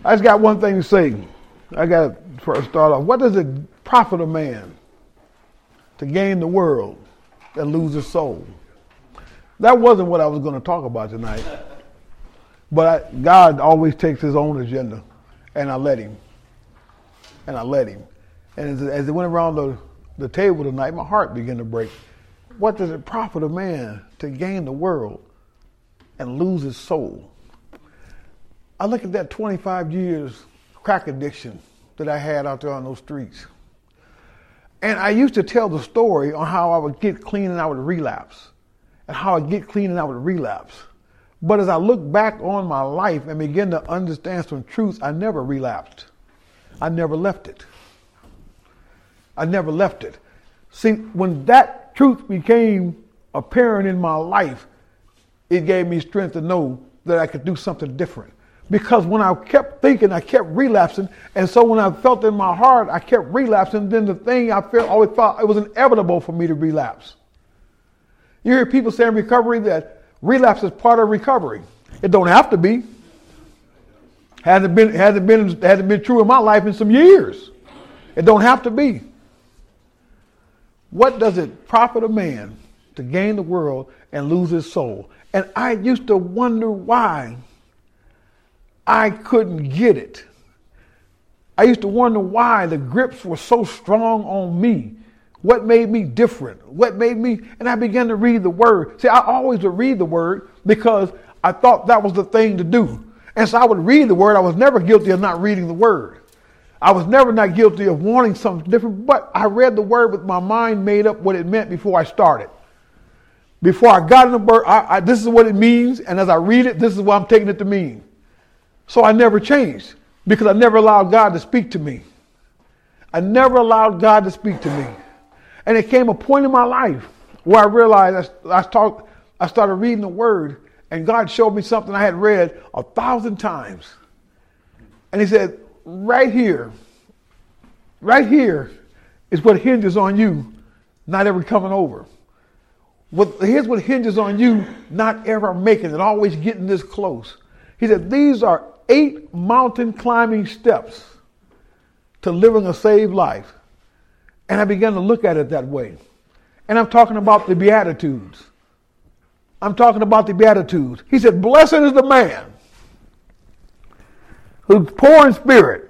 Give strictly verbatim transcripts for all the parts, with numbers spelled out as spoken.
I just got one thing to say. I got to first start off. What does it profit a man to gain the world and lose his soul? That wasn't what I was going to talk about tonight. But I, God always takes his own agenda, and I let him. And I let him. And as, as it went around the, the table tonight, my heart began to break. What does it profit a man to gain the world and lose his soul? I look at that twenty-five years crack addiction that I had out there on those streets. And I used to tell the story on how I would get clean and I would relapse. And how I'd get clean and I would relapse. But as I look back on my life and begin to understand some truths, I never relapsed. I never left it. I never left it. See, when that truth became apparent in my life, it gave me strength to know that I could do something different. Because when I kept thinking, I kept relapsing. And so when I felt in my heart, I kept relapsing. Then the thing I felt, always thought it was inevitable for me to relapse. You hear people say in recovery that relapse is part of recovery. It don't have to be. Hasn't been, hasn't been, hasn't been true in my life in some years. It don't have to be. What does it profit a man to gain the world and lose his soul? And I used to wonder why I couldn't get it. I used to wonder why the grips were so strong on me. What made me different? What made me, and I began to read the word. See, I always would read the word because I thought that was the thing to do. And so I would read the word. I was never guilty of not reading the word. I was never not guilty of wanting something different, but I read the word with my mind made up what it meant before I started. Before I got in the word, I, I, this is what it means, and as I read it, this is what I'm taking it to mean. So I never changed because I never allowed God to speak to me. I never allowed God to speak to me. And it came a point in my life where I realized I, I, start, I started reading the word, and God showed me something I had read a thousand times. And he said, right here, right here is what hinges on you not ever coming over. What, here's what hinges on you not ever making it, always getting this close. He said, these are eight mountain climbing steps to living a saved life. And I began to look at it that way. And I'm talking about the Beatitudes. I'm talking about the Beatitudes. He said, blessed is the man who's poor in spirit,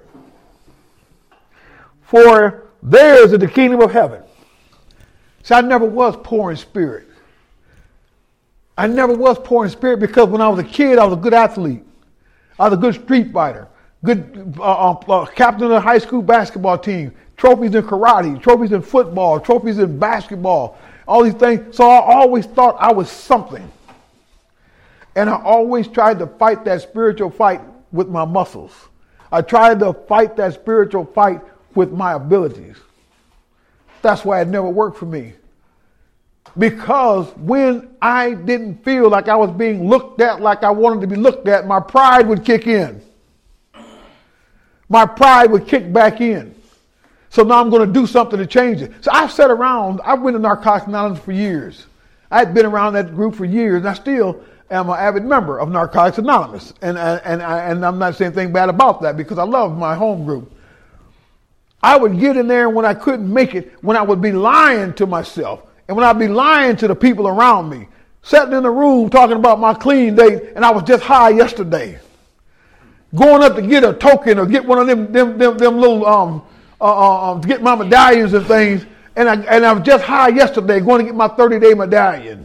for theirs is the kingdom of heaven. See, I never was poor in spirit. I never was poor in spirit because when I was a kid, I was a good athlete. I was a good street fighter, good uh, uh, captain of the high school basketball team, trophies in karate, trophies in football, trophies in basketball, all these things. So I always thought I was something. And I always tried to fight that spiritual fight with my muscles. I tried to fight that spiritual fight with my abilities. That's why it never worked for me. Because when I didn't feel like I was being looked at like I wanted to be looked at, my pride would kick in. My pride would kick back in. So now I'm going to do something to change it. So I've sat around, I've been to Narcotics Anonymous for years. I had been around that group for years, and I still am an avid member of Narcotics Anonymous. And, and, and, I, and I'm not saying anything bad about that because I love my home group. I would get in there when I couldn't make it, when I would be lying to myself, and when I'd be lying to the people around me, sitting in the room talking about my clean day, and I was just high yesterday. Going up to get a token or get one of them them them, them little um uh, um to get my medallions and things, and I and I was just high yesterday going to get my thirty-day medallion.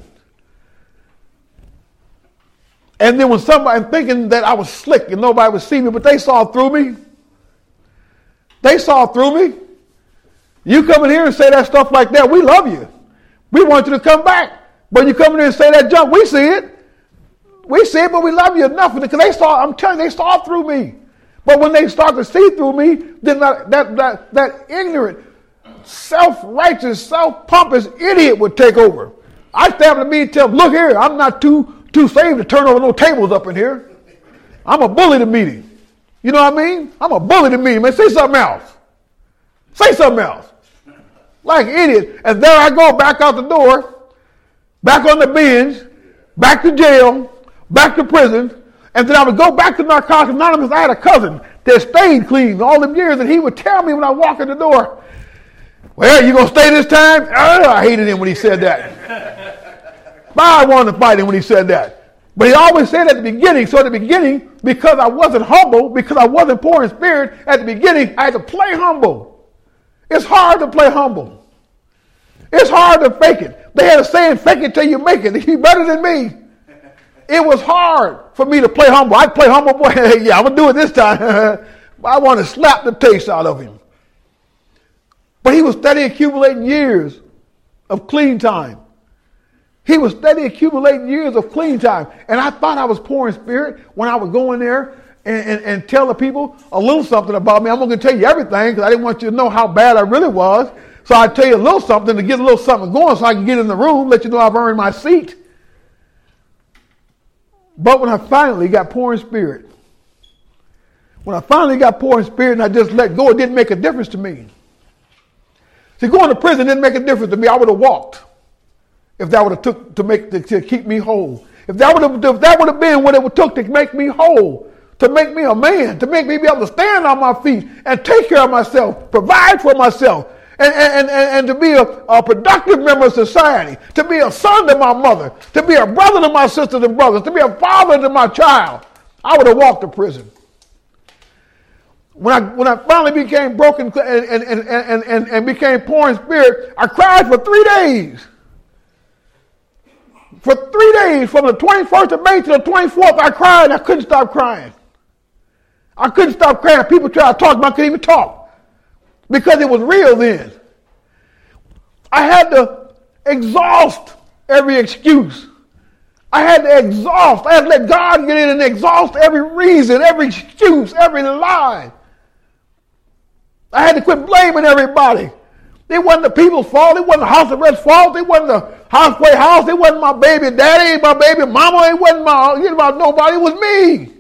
And then when somebody, thinking that I was slick and nobody would see me, but they saw through me. They saw through me. You come in here and say that stuff like that, we love you. We want you to come back. But you come in here and say that junk, we see it. We see it, but we love you enough because they saw, I'm telling you, they saw through me. But when they start to see through me, then that that that, that ignorant, self-righteous, self-pompous idiot would take over. I stand to me and tell them, look here, I'm not too too saved to turn over no tables up in here. I'm a bully to meeting. You know what I mean? I'm a bully to meeting. Man, say something else. Say something else. Like an idiot. And there I go back out the door, back on the bench, back to jail, back to prison, And then I would go back to Narcotics Anonymous. I had a cousin that stayed clean all them years, and he would tell me when I walk in the door, well, you going to stay this time? Oh, I hated him when he said that. But I wanted to fight him when he said that. But he always said at the beginning, so at the beginning, because I wasn't humble, because I wasn't poor in spirit, at the beginning, I had to play humble. It's hard to play humble. It's hard to fake it. They had a saying, fake it till you make it. You're better than me. It was hard for me to play humble. I'd play humble, boy, yeah, I'm going to do it this time. I want to slap the taste out of him. But he was steady accumulating years of clean time. He was steady accumulating years of clean time. And I thought I was poor in spirit when I would go in there and, and, and tell the people a little something about me. I'm not going to tell you everything because I didn't want you to know how bad I really was. So I'd tell you a little something to get a little something going so I can get in the room, let you know I've earned my seat. But when I finally got poor in spirit, when I finally got poor in spirit and I just let go, it didn't make a difference to me. See, going to prison didn't make a difference to me. I would have walked if that would have took to make to, to keep me whole. If that would have if that would have been what it would took to make me whole, to make me a man, to make me be able to stand on my feet and take care of myself, provide for myself, and and, and, and to be a, a productive member of society, to be a son to my mother, to be a brother to my sisters and brothers, to be a father to my child, I would have walked to prison. When I when I finally became broken and, and, and, and, and, and became poor in spirit, I cried for three days. For three days, from the twenty-first of May to the twenty-fourth, I cried. I couldn't stop crying. I couldn't stop crying. People tried to talk, but I couldn't even talk because it was real then. I had to exhaust every excuse. I had to exhaust. I had to let God get in and exhaust every reason, every excuse, every lie. I had to quit blaming everybody. It wasn't the people's fault. It wasn't the house arrest's fault. It wasn't the halfway house. It wasn't my baby daddy, my baby mama. It wasn't my, it wasn't nobody. It was me.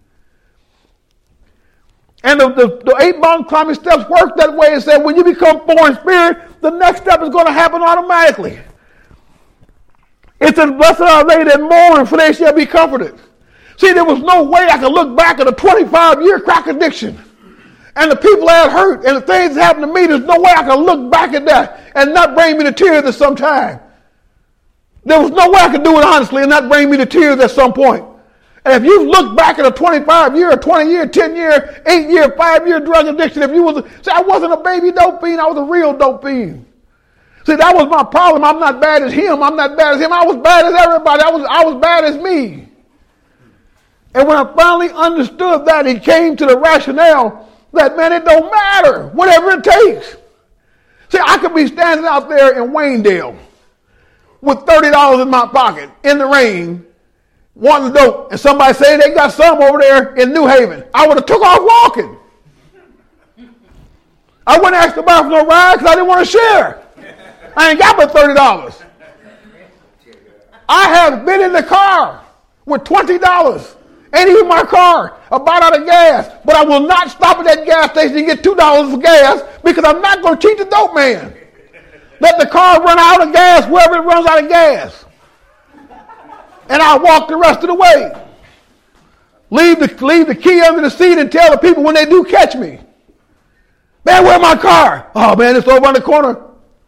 And the, the, the eight mountain climbing steps work that way. It said when you become poor in spirit, the next step is going to happen automatically. It says, blessed are they that mourn, for they shall be comforted. See, there was no way I could look back at a twenty-five year crack addiction and the people I had hurt and the things that happened to me. There's no way I could look back at that and not bring me to tears at some time. There was no way I could do it honestly and not bring me to tears at some point. And if you look back at a twenty-five year, twenty year, ten year, eight year, five year drug addiction, if you was, see, I wasn't a baby dope fiend, I was a real dope fiend. See, that was my problem. I'm not bad as him. I'm not bad as him. I was bad as everybody. I was, I was bad as me. And when I finally understood that, it came to the rationale that, man, it don't matter. Whatever it takes. See, I could be standing out there in Waynedale with thirty dollars in my pocket in the rain, wanting dope, and somebody say they got some over there in New Haven. I would have took off walking. I wouldn't ask nobody for no ride because I didn't want to share. I ain't got but thirty dollars. I have been in the car with twenty dollars. Ain't even my car. About out of gas. But I will not stop at that gas station and get two dollars for gas because I'm not going to cheat the dope man. Let the car run out of gas wherever it runs out of gas. And I'll walk the rest of the way. Leave the, leave the key under the seat and tell the people when they do catch me. Man, where's my car? Oh, man, it's over on the corner.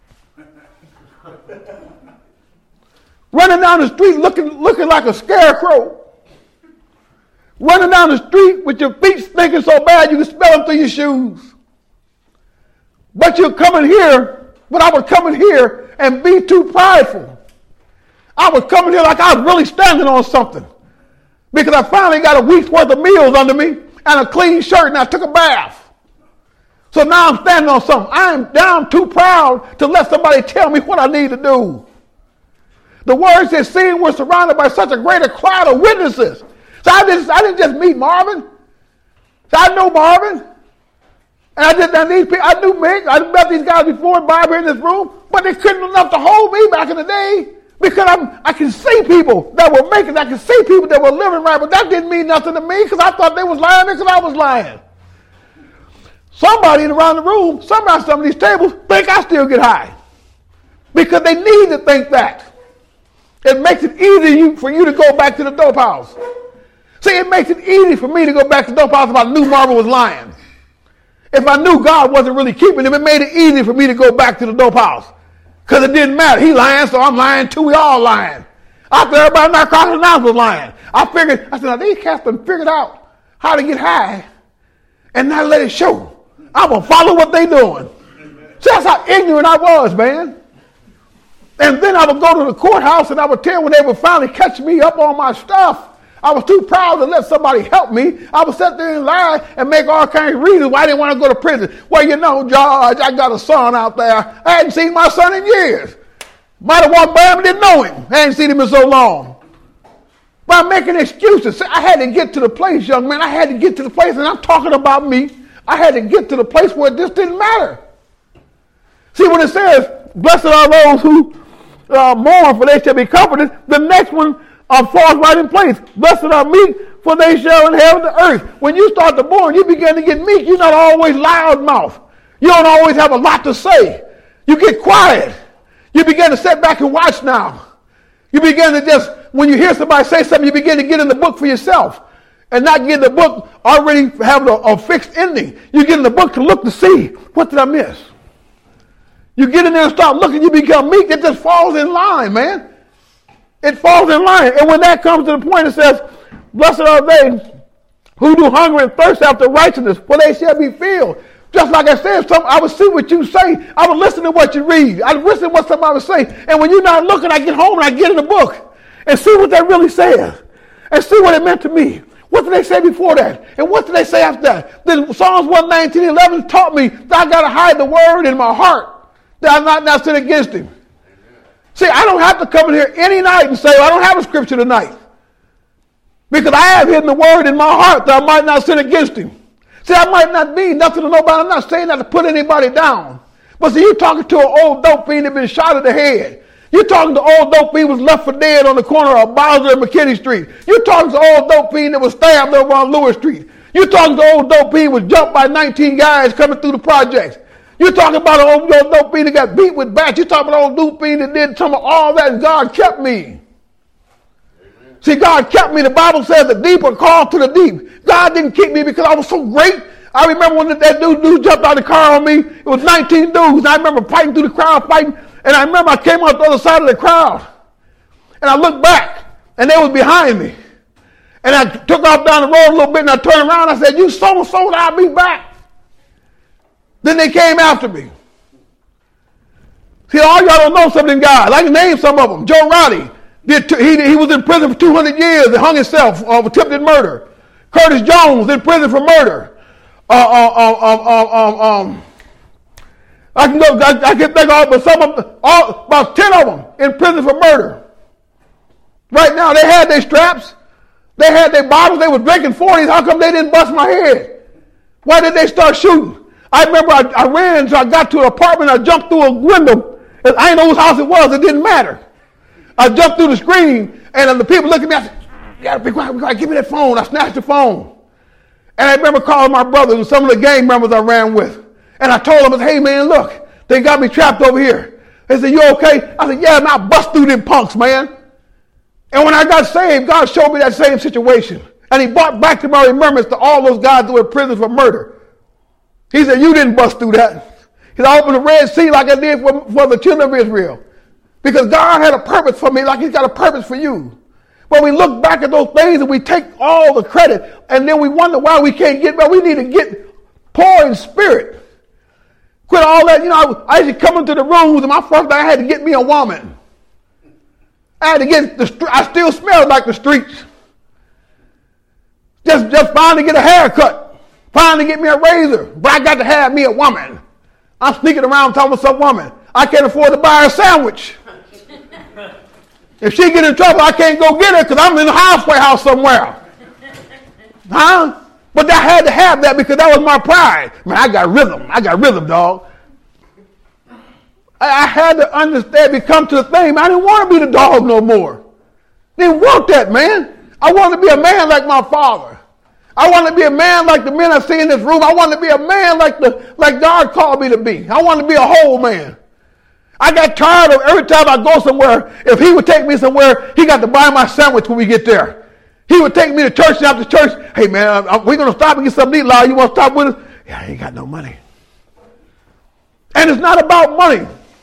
Running down the street looking, looking like a scarecrow. Running down the street with your feet stinking so bad you can smell them through your shoes. But you're coming here, but I would come in here and be too prideful. I was coming here like I was really standing on something. Because I finally got a week's worth of meals under me and a clean shirt and I took a bath. So now I'm standing on something. I'm down too proud to let somebody tell me what I need to do. The word says, seeing we're surrounded by such a greater cloud of witnesses. So I didn't, I didn't just meet Marvin. So I know Marvin. And I did that. These people, I knew Mick. I met these guys before, Bob here in this room. But they couldn't enough to hold me back in the day. Because I'm, I can see people that were making, I can see people that were living right. But that didn't mean nothing to me because I thought they was lying because I was lying. Somebody around the room, somebody at some of these tables think I still get high. Because they need to think that. It makes it easy for you to go back to the dope house. See, it makes it easy for me to go back to the dope house if I knew Marvin was lying. If I knew God wasn't really keeping him, it made it easy for me to go back to the dope house. Because it didn't matter. He lying, so I'm lying too. We all lying. I thought everybody in Narcotics Anonymous was lying. I figured, I said, now these cats done figured out how to get high and not let it show. I'm going to follow what they doing. See, that's how ignorant I was, man. And then I would go to the courthouse and I would tell when they would finally catch me up on my stuff. I was too proud to let somebody help me. I would sit there and lie and make all kinds of reasons why I didn't want to go to prison. Well, you know, George, I got a son out there. I hadn't seen my son in years. Might have walked by him and didn't know him. I hadn't seen him in so long. But I'm making excuses. See, I had to get to the place, young man. I had to get to the place, and I'm talking about me. I had to get to the place where this didn't matter. See, when it says, blessed are those who uh, mourn, for they shall be comforted, the next one uh, falls right in place. Blessed are meek, for they shall inherit the earth. When you start to mourn, you begin to get meek. You're not always loud mouth. You don't always have a lot to say. You get quiet. You begin to sit back and watch now. You begin to just, when you hear somebody say something, you begin to get in the book for yourself and not get in the book already having a, a fixed ending. You get in the book to look to see, what did I miss? You get in there and start looking, you become meek. It just falls in line, man. It falls in line. And when that comes to the point, it says, blessed are they who do hunger and thirst after righteousness, for they shall be filled. Just like I said, some, I would see what you say. I would listen to what you read. I would listen to what somebody would say. And when you're not looking, I get home and I get in the book and see what that really says and see what it meant to me. What did they say before that? And what did they say after that? Then Psalms one nineteen, eleven taught me that I got to hide the word in my heart, that I'm not, not sin against him. See, I don't have to come in here any night and say, well, I don't have a scripture tonight. Because I have hidden the word in my heart that I might not sin against him. See, I might not be nothing to nobody. I'm not saying that to put anybody down. But see, you're talking to an old dope fiend that been shot in the head. You're talking to old dope fiend was left for dead on the corner of Bowser and McKinney Street. You're talking to old dope fiend that was stabbed over on Lewis Street. You're talking to old dope fiend was jumped by nineteen guys coming through the projects. You're talking about an old, old dope fiend that got beat with bats. You're talking about an old dope fiend that did some of all that, and God kept me. See, God kept me. The Bible says the deep are called to the deep. God didn't keep me because I was so great. I remember when that dude, dude jumped out of the car on me. It was nineteen dudes. And I remember fighting through the crowd, fighting. And I remember I came out the other side of the crowd. And I looked back, and they was behind me. And I took off down the road a little bit, and I turned around. And I said, you so-and-so, I'll be back. Then they came after me. See, all y'all don't know some of them guys. I can name some of them. Joe Roddy. Did t- he, he was in prison for two hundred years and hung himself of attempted murder. Curtis Jones in prison for murder. Uh, uh, um, um, um, um, I can go. I, I can think of, but some of them, all about ten of them in prison for murder. Right now, they had their straps, they had their bottles, they were drinking forties. How come they didn't bust my head? Why did they start shooting? I remember I, I ran, so I got to an apartment. I jumped through a window. And I didn't know whose house it was. It didn't matter. I jumped through the screen, and the people looked at me. I said, "You gotta be quiet, be quiet. Give me that phone." I snatched the phone. And I remember calling my brothers and some of the gang members I ran with. And I told them, I said, hey, man, look, they got me trapped over here. They said, you okay? I said, yeah, man, I bust through them punks, man. And when I got saved, God showed me that same situation. And he brought back to my remembrance to all those guys that were in prison for murder. He said, you didn't bust through that. He said, I opened the Red Sea like I did for, for the children of Israel. Because God had a purpose for me like he's got a purpose for you. But we look back at those things and we take all the credit, and then we wonder why we can't get back. We need to get poor in spirit. Quit all that. You know, I, I used to come into the rooms, and my first thing I had to get me a woman. I had to get the. I still smelled like the streets. Just, just finally get a haircut. Finally get me a razor. But I got to have me a woman. I'm sneaking around talking with some woman. I can't afford to buy her a sandwich. If she get in trouble, I can't go get her because I'm in the halfway house somewhere. Huh? But I had to have that because that was my pride. Man, I got rhythm. I got rhythm, dog. I, I had to understand, become to the thing. Man, I didn't want to be the dog no more. Didn't want that, man. I wanted to be a man like my father. I wanted to be a man like the men I see in this room. I wanted to be a man like the like God called me to be. I wanted to be a whole man. I got tired of every time I go somewhere, if he would take me somewhere, he got to buy my sandwich when we get there. He would take me to church and after church, hey man, we're going to stop and get something to eat, Lord. You want to stop with us? Yeah, I ain't got no money. And it's not about money.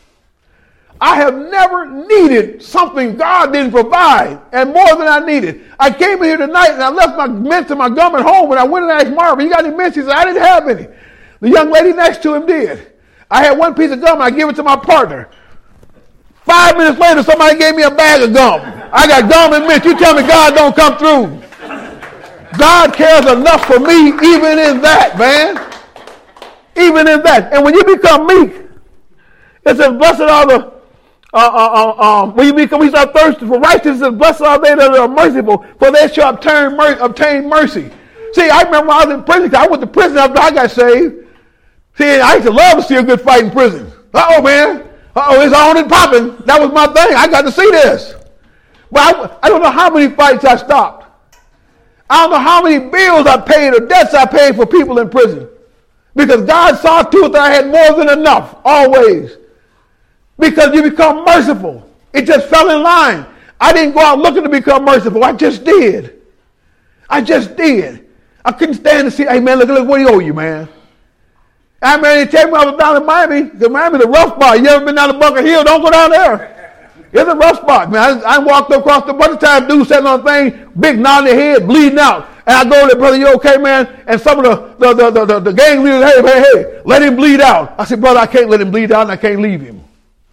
I have never needed something God didn't provide, and more than I needed. I came in here tonight and I left my mints and my gum at home, and I went and asked Marvin, you got any mints? He said, I didn't have any. The young lady next to him did. I had one piece of gum and I gave it to my partner. Five minutes later, somebody gave me a bag of gum. I got gum and mint. You tell me God don't come through. God cares enough for me even in that, man. Even in that. And when you become meek, it says, blessed are the Uh, uh, uh, uh, when you become, we start thirsty for righteousness, blessed are they that are merciful, for they shall obtain, mer- obtain mercy. See, I remember when I was in prison, I went to prison after I got saved. See, I used to love to see a good fight in prison. Uh-oh, man. Uh-oh, it's on and popping. That was my thing. I got to see this. But I, I don't know how many fights I stopped. I don't know how many bills I paid or debts I paid for people in prison. Because God saw to it that I had more than enough, always. Because you become merciful. It just fell in line. I didn't go out looking to become merciful. I just did. I just did. I couldn't stand to see, hey man, look, look what he owe you, man. I mean, they tell me I was down in Miami. Because Miami's a rough spot. You ever been down to Bunker Hill? Don't go down there. It's a rough spot, man. I, I walked across the bunch of times, dudes sitting on the thing, big knot in their head, bleeding out. And I go there, brother, you okay, man? And some of the, the, the, the, the, the gang leaders, hey, hey, hey, let him bleed out. I said, brother, I can't let him bleed out and I can't leave him.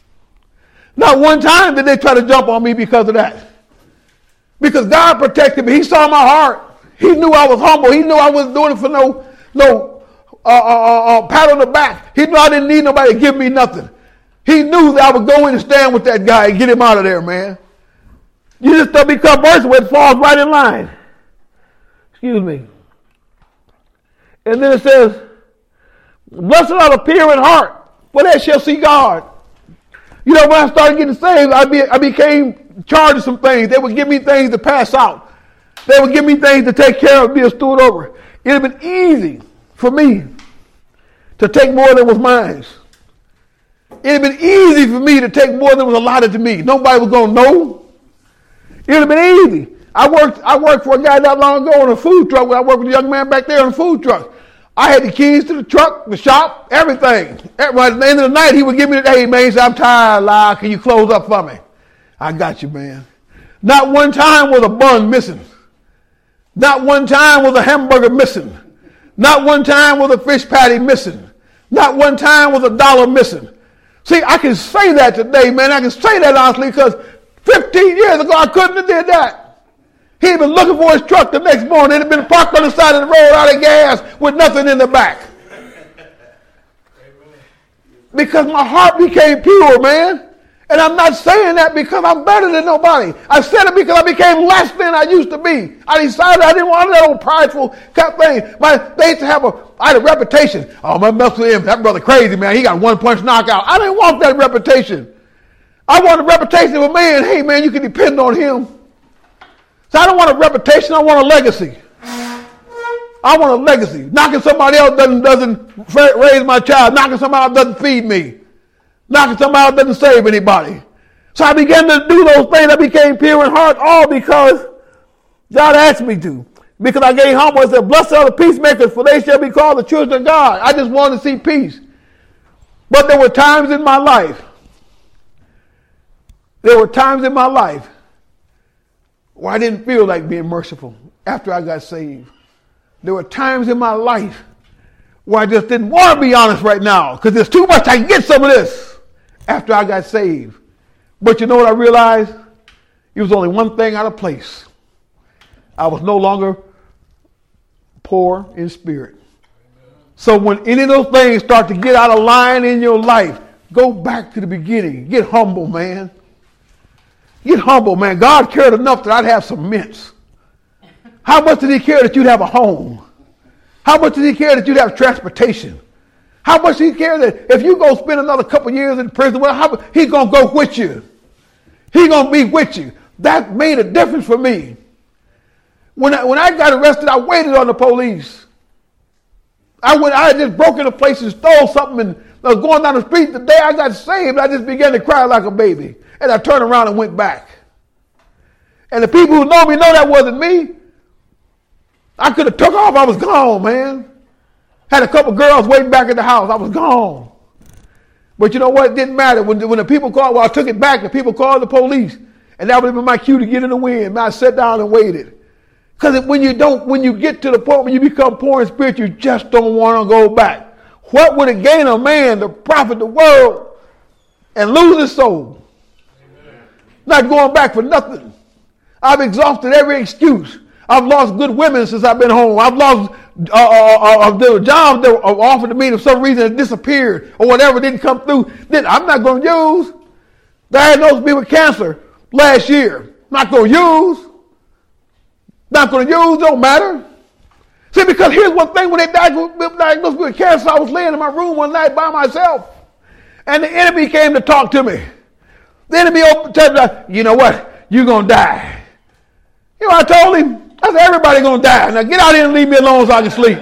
Not one time did they try to jump on me because of that. Because God protected me. He saw my heart. He knew I was humble. He knew I wasn't doing it for no, no uh, uh, uh, pat on the back. He knew I didn't need nobody to give me nothing. He knew that I would go in and stand with that guy and get him out of there, man. You just don't become merciful. It falls right in line. Excuse me. And then it says, blessed are the pure in heart, for they shall see God. You know, when I started getting saved, I, be, I became charged with some things. They would give me things to pass out. They would give me things to take care of, be a steward over. It would have been easy for me to take more than was mine. It would have been easy for me to take more than was allotted to me. Nobody was going to know. It would have been easy. I worked I worked for a guy not long ago on a food truck. I worked with a young man back there on a food truck. I had the keys to the truck, the shop, everything. At the end of the night, he would give me the, hey, man, he said, I'm tired, Lyle. Can you close up for me? I got you, man. Not one time was a bun missing. Not one time was a hamburger missing. Not one time was a fish patty missing. Not one time was a dollar missing. See, I can say that today, man. I can say that honestly because fifteen years ago, I couldn't have did that. He'd been looking for his truck the next morning. It had been parked on the side of the road out of gas with nothing in the back. Because my heart became pure, man. And I'm not saying that because I'm better than nobody. I said it because I became less than I used to be. I decided I didn't want that old prideful kind of thing. My, they used to have a, I had a reputation. Oh, my mess with him. That brother crazy, man. He got one punch knockout. I didn't want that reputation. I want a reputation of a man. Hey, man, you can depend on him. So I don't want a reputation, I want a legacy. I want a legacy. Knocking somebody else doesn't, doesn't raise my child. Knocking somebody else doesn't feed me. Knocking somebody else doesn't save anybody. So I began to do those things. I became pure in heart, all because God asked me to. Because I gave humble and said, blessed are the peacemakers, for they shall be called the children of God. I just wanted to see peace. But there were times in my life, there were times in my life where I didn't feel like being merciful after I got saved. There were times in my life where I just didn't want to be honest right now because there's too much. I can get some of this after I got saved. But you know what I realized? It was only one thing out of place. I was no longer poor in spirit. So when any of those things start to get out of line in your life, go back to the beginning. Get humble, man. Get humble, man. God cared enough that I'd have some mints. How much did he care that you'd have a home? How much did he care that you'd have transportation? How much did he care that if you go spend another couple years in prison, well, how, he's going to go with you. He's going to be with you. That made a difference for me. When I, when I got arrested, I waited on the police. I went. I had just broke into a place and stole something and I was going down the street. The day I got saved, I just began to cry like a baby. And I turned around and went back. And the people who know me know that wasn't me. I could have took off. I was gone, man. Had a couple girls waiting back at the house. I was gone. But you know what? It didn't matter. When the, when the people called, well, I took it back. The people called the police. And that would have been my cue to get in the wind. I sat down and waited. Because when you don't, when you get to the point when you become poor in spirit, you just don't want to go back. What would it gain a man to profit the world and lose his soul? Amen. Not going back for nothing. I've exhausted every excuse. I've lost good women since I've been home. I've lost uh, uh, uh, the jobs that were offered to me for some reason it disappeared or whatever didn't come through. Then I'm not going to use. Diagnosed me with cancer last year. Not going to use. Not going to use. Don't matter. See, because here's one thing. When they diagnosed me with cancer, I was laying in my room one night by myself. And the enemy came to talk to me. The enemy opened, told me, you know what? You're going to die. You know, I told him, I said, everybody going to die. Now get out here and leave me alone so I can sleep.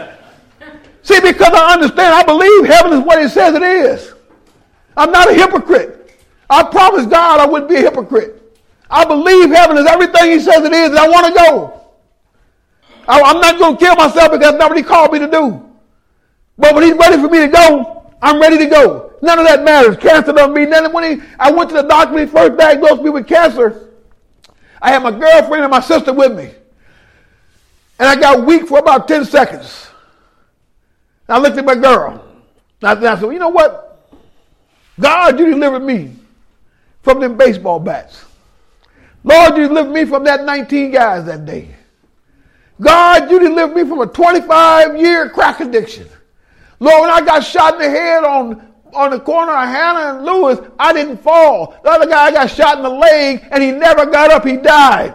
See, because I understand, I believe heaven is what it says it is. I'm not a hypocrite. I promised God I wouldn't be a hypocrite. I believe heaven is everything he says it is, and I want to go. I, I'm not going to kill myself because that's not what he called me to do. But when he's ready for me to go, I'm ready to go. None of that matters. Cancer doesn't mean nothing. When he, I went to the doctor when he first diagnosed me with cancer, I had my girlfriend and my sister with me. And I got weak for about ten seconds. And I looked at my girl. And I said, well, you know what? God, you delivered me from them baseball bats. Lord, you delivered me from that nineteen guys that day. God, you delivered me from a twenty-five year crack addiction. Lord, when I got shot in the head on, on the corner of Hannah and Lewis, I didn't fall. The other guy got shot in the leg and he never got up. He died.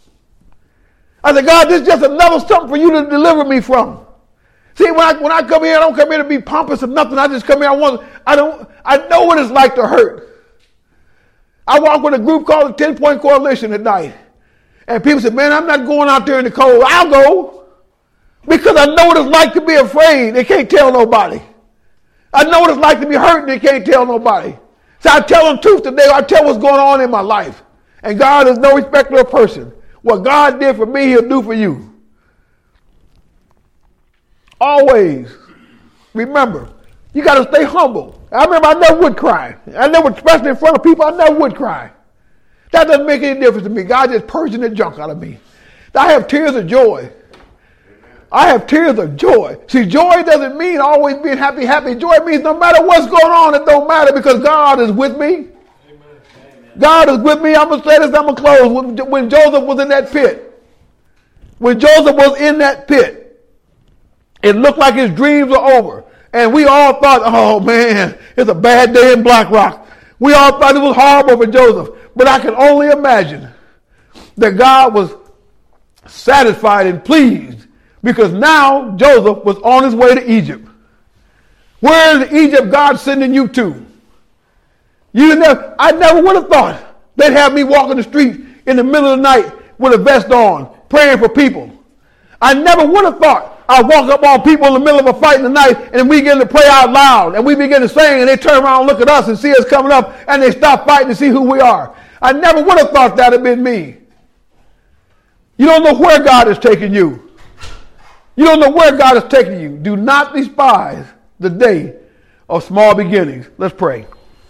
I said, God, this is just another something for you to deliver me from. See, when I when I come here, I don't come here to be pompous or nothing. I just come here. I want. I don't. I know what it's like to hurt. I walk with a group called the Ten Point Coalition at night, and people say, "Man, I'm not going out there in the cold." I'll go because I know what it's like to be afraid. They can't tell nobody. I know what it's like to be hurt, and they can't tell nobody. So I tell them truth today. I tell what's going on in my life, and God is no respecter of person. What God did for me, he'll do for you. Always remember, you got to stay humble. I remember I never would cry. I never, especially in front of people, I never would cry. That doesn't make any difference to me. God just purging the junk out of me. I have tears of joy. I have tears of joy. See, joy doesn't mean always being happy, happy. Joy means no matter what's going on, it don't matter because God is with me. God is with me. I'm going to say this, I'm going to close. When, when Joseph was in that pit, when Joseph was in that pit, it looked like his dreams were over. And we all thought, oh man, it's a bad day in Black Rock. We all thought it was horrible for Joseph. But I can only imagine that God was satisfied and pleased because now Joseph was on his way to Egypt. Where is Egypt God sending you to? You never, I never would have thought they'd have me walking the street in the middle of the night with a vest on, praying for people. I never would have thought I'd walk up on people in the middle of a fight in the night and we begin to pray out loud and we begin to sing and they turn around and look at us and see us coming up and they stop fighting to see who we are. I never would have thought that had been me. You don't know where God is taking you. You don't know where God is taking you. Do not despise the day of small beginnings. Let's pray.